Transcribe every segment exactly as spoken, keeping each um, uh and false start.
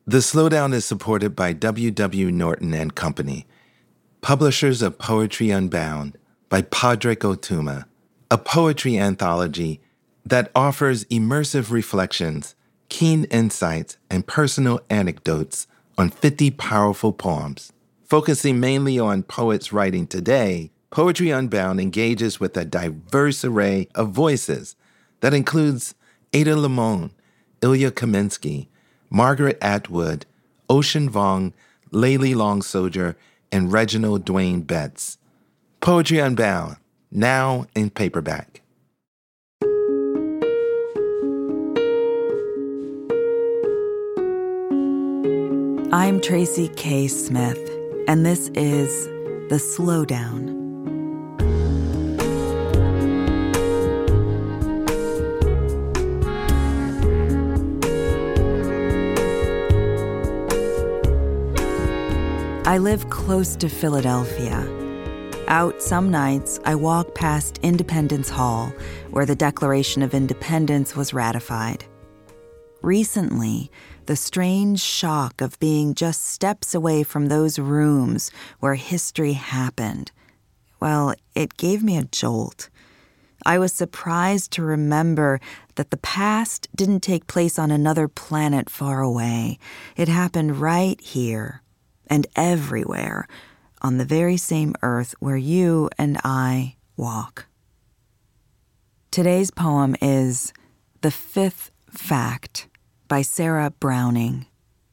The Slowdown is supported by W W. Norton and Company, publishers of Poetry Unbound by Padraig Ó Tuama, a poetry anthology that offers immersive reflections, keen insights, and personal anecdotes on fifty powerful poems. Focusing mainly on poets writing today, Poetry Unbound engages with a diverse array of voices that includes Ada Limon, Ilya Kaminsky, Margaret Atwood, Ocean Vuong, Layli Long Soldier, and Reginald Dwayne Betts. Poetry Unbound, now in paperback. I'm Tracy K. Smith, and this is The Slowdown. I live close to Philadelphia. Out some nights, I walk past Independence Hall, where the Declaration of Independence was ratified. Recently, the strange shock of being just steps away from those rooms where history happened, well, it gave me a jolt. I was surprised to remember that the past didn't take place on another planet far away. It happened right here and everywhere, on the very same earth where you and I walk. Today's poem is The Fifth Fact by Sarah Browning.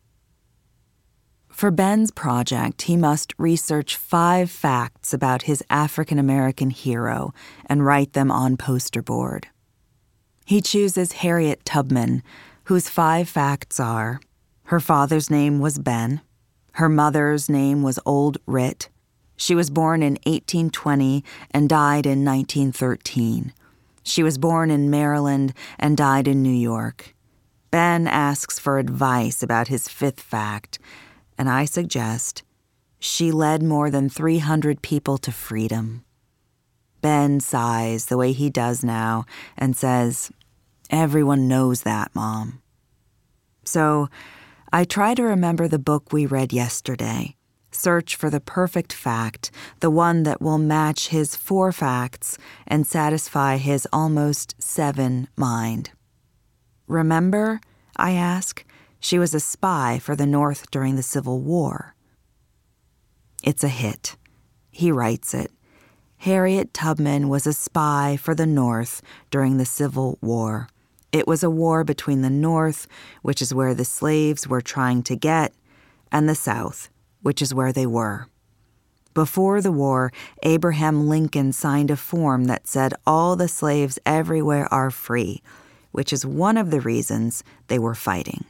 For Ben's project, he must research five facts about his African-American hero and write them on poster board. He chooses Harriet Tubman, whose five facts are: her father's name was Ben, her mother's name was Old Rit, she was born in eighteen twenty and died in nineteen thirteen. She was born in Maryland and died in New York. Ben asks for advice about his fifth fact, and I suggest she led more than three hundred people to freedom. Ben sighs the way he does now and says, "Everyone knows that, Mom." So I try to remember the book we read yesterday, search for the perfect fact, the one that will match his four facts and satisfy his almost seven mind. Remember, I ask, she was a spy for the North during the Civil War. It's a hit. He writes it. Harriet Tubman was a spy for the North during the Civil War. It was a war between the North, which is where the slaves were trying to get, and the South, which is where they were. Before the war, Abraham Lincoln signed a form that said all the slaves everywhere are free, which is one of the reasons they were fighting.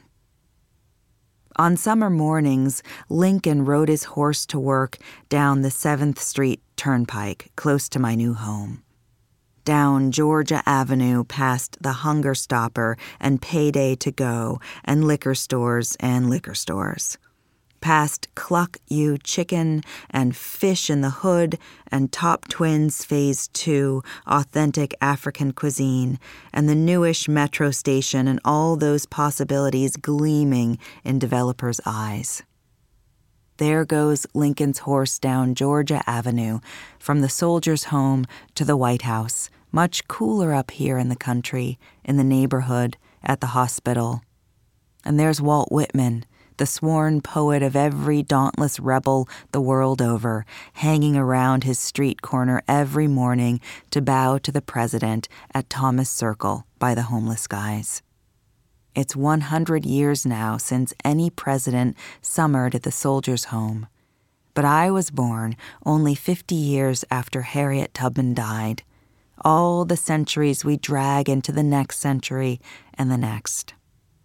On summer mornings, Lincoln rode his horse to work down the seventh Street Turnpike, close to my new home. Down Georgia Avenue past the Hunger Stopper and Payday to Go and liquor stores and liquor stores. Past Cluck You Chicken and Fish in the Hood and Top Twins Phase two, authentic African cuisine, and the newish metro station and all those possibilities gleaming in developers' eyes. There goes Lincoln's horse down Georgia Avenue, from the soldier's home to the White House, much cooler up here in the country, in the neighborhood, at the hospital. And there's Walt Whitman, the sworn poet of every dauntless rebel the world over, hanging around his street corner every morning to bow to the president at Thomas Circle by the homeless guys. It's one hundred years now since any president summered at the Soldiers' Home. But I was born only fifty years after Harriet Tubman died. All the centuries we drag into the next century and the next.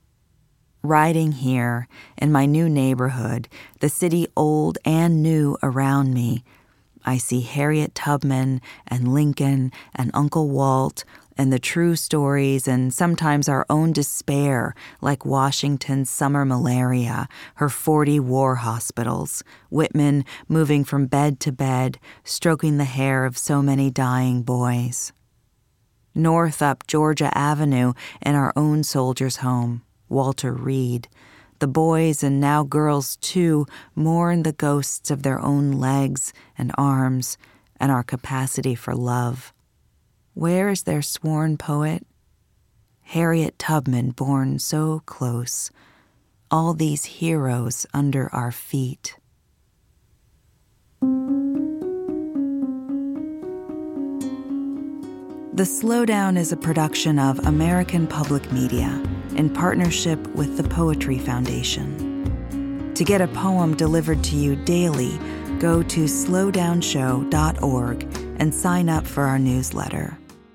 Riding here, in my new neighborhood, the city old and new around me, I see Harriet Tubman and Lincoln and Uncle Walt and the true stories and sometimes our own despair, like Washington's summer malaria, her forty war hospitals, Whitman moving from bed to bed, stroking the hair of so many dying boys. North up Georgia Avenue in our own soldier's home, Walter Reed, The boys, and now girls too, mourn the ghosts of their own legs and arms and our capacity for love. Where is their sworn poet? Harriet Tubman, born so close. All these heroes under our feet. The Slowdown is a production of American Public Media in partnership with the Poetry Foundation. To get a poem delivered to you daily, go to slow down show dot org and sign up for our newsletter.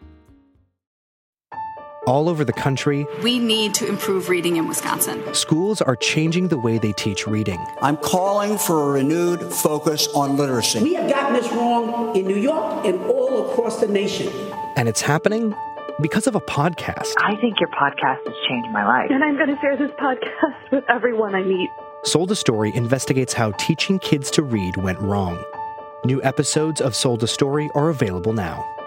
All over the country, we need to improve reading in Wisconsin. Schools are changing the way they teach reading. I'm calling for a renewed focus on literacy. We have gotten this wrong in New York and all across the nation. And it's happening because of a podcast. I think your podcast has changed my life. And I'm going to share this podcast with everyone I meet. Sold a Story investigates how teaching kids to read went wrong. New episodes of Sold a Story are available now.